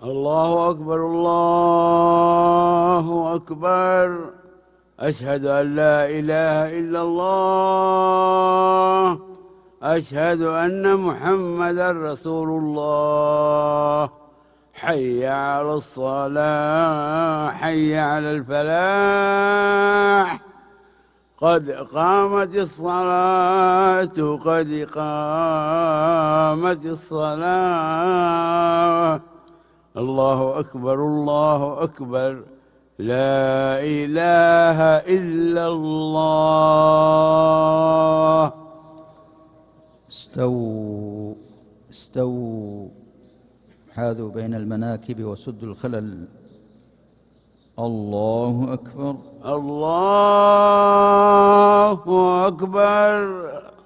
الله أكبر الله أكبر. أشهد أن لا إله إلا الله. أشهد أن محمدا رسول الله. حي على الصلاة، حي على الفلاح. قد قامت الصلاة، قد قامت الصلاة. الله أكبر الله أكبر. لا إله إلا الله. استووا استووا، حاذوا بين المناكب وسدوا الخلل. الله أكبر الله أكبر.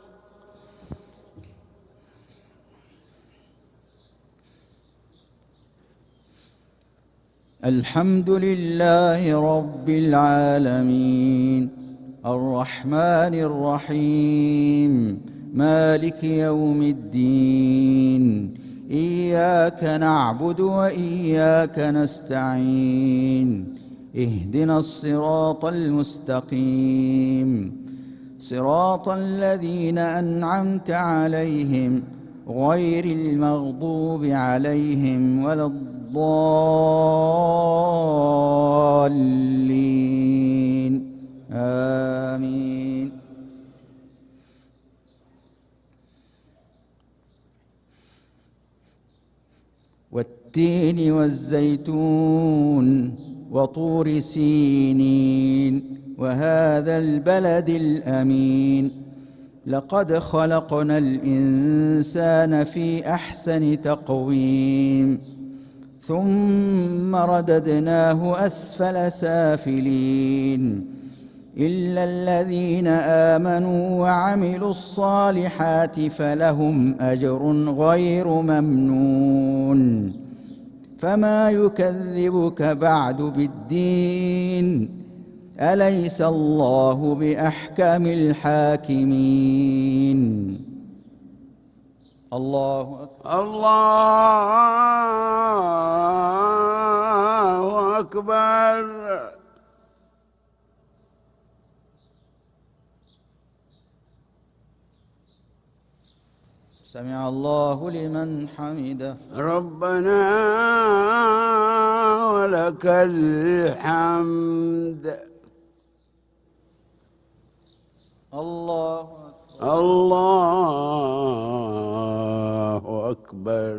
الحمد لله رب العالمين، الرحمن الرحيم، مالك يوم الدين. إياك نعبد وإياك نستعين. اهدنا الصراط المستقيم، صراط الذين أنعمت عليهم غير المغضوب عليهم ولا الضالين. آمين. والتين والزيتون وطور سينين وهذا البلد الأمين. لقد خلقنا الإنسان في أحسن تقويم، ثم رددناه أسفل سافلين، إلا الذين آمنوا وعملوا الصالحات فلهم أجر غير ممنون. فما يكذبك بعد بالدين؟ أليس الله بأحكم الحاكمين؟ الله أكبر الله أكبر. سمع الله لمن حمده. ربنا ولك الحمد. الله أكبر الله أكبر.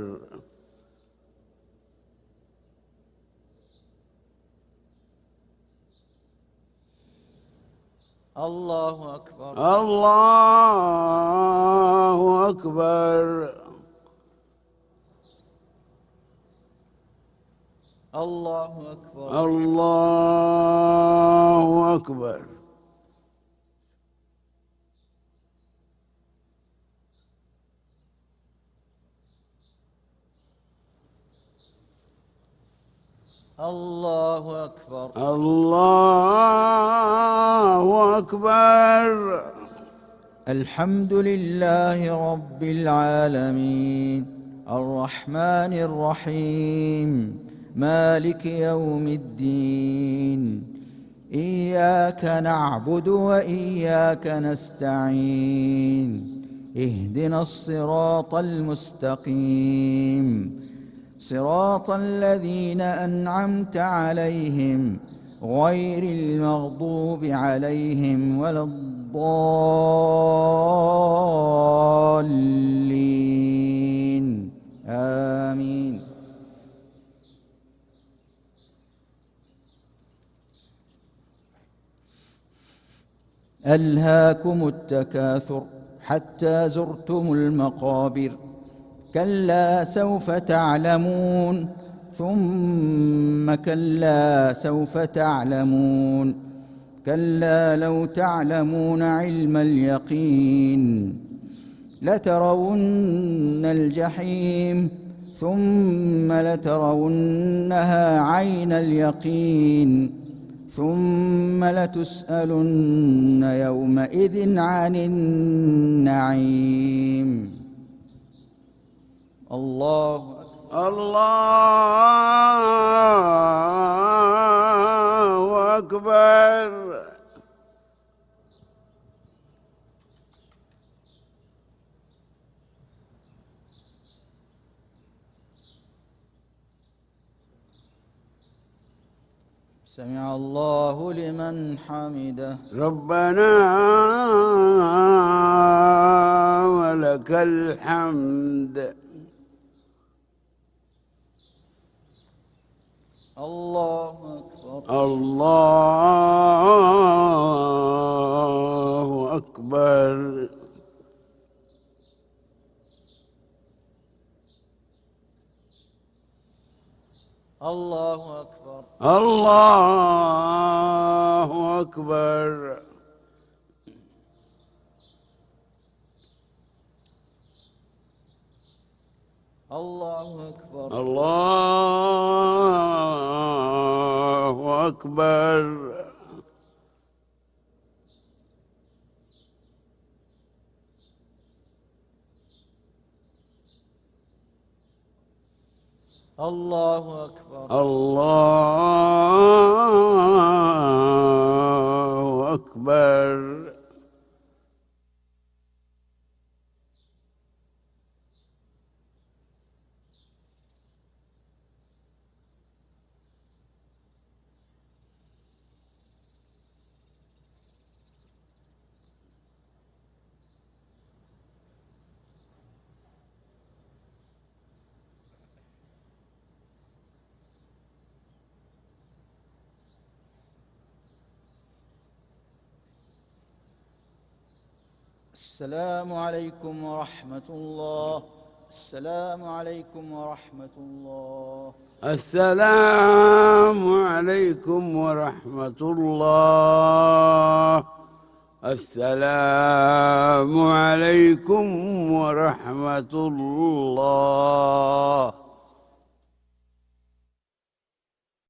الله أكبر الله أكبر. الله أكبر الله أكبر. الله أكبر الله أكبر. الحمد لله رب العالمين، الرحمن الرحيم، مالك يوم الدين. إياك نعبد وإياك نستعين. اهدنا الصراط المستقيم، صراط الذين أنعمت عليهم غير المغضوب عليهم ولا الضالين. آمين. ألهاكم التكاثر حتى زرتم المقابر. كلا سوف تعلمون، ثم كلا سوف تعلمون. كلا لو تعلمون علم اليقين لترون الجحيم، ثم لترونها عين اليقين، ثم لتسألن يومئذ عن النعيم. الله الله أكبر. سمع الله لمن حمده. ربنا ولك الحمد. الله أكبر. الله أكبر. الله أكبر. الله أكبر. الله أكبر. الله أكبر. الله أكبر. الله أكبر. السلام عليكم ورحمة الله. السلام عليكم ورحمة الله. السلام عليكم ورحمة الله. السلام عليكم ورحمة الله.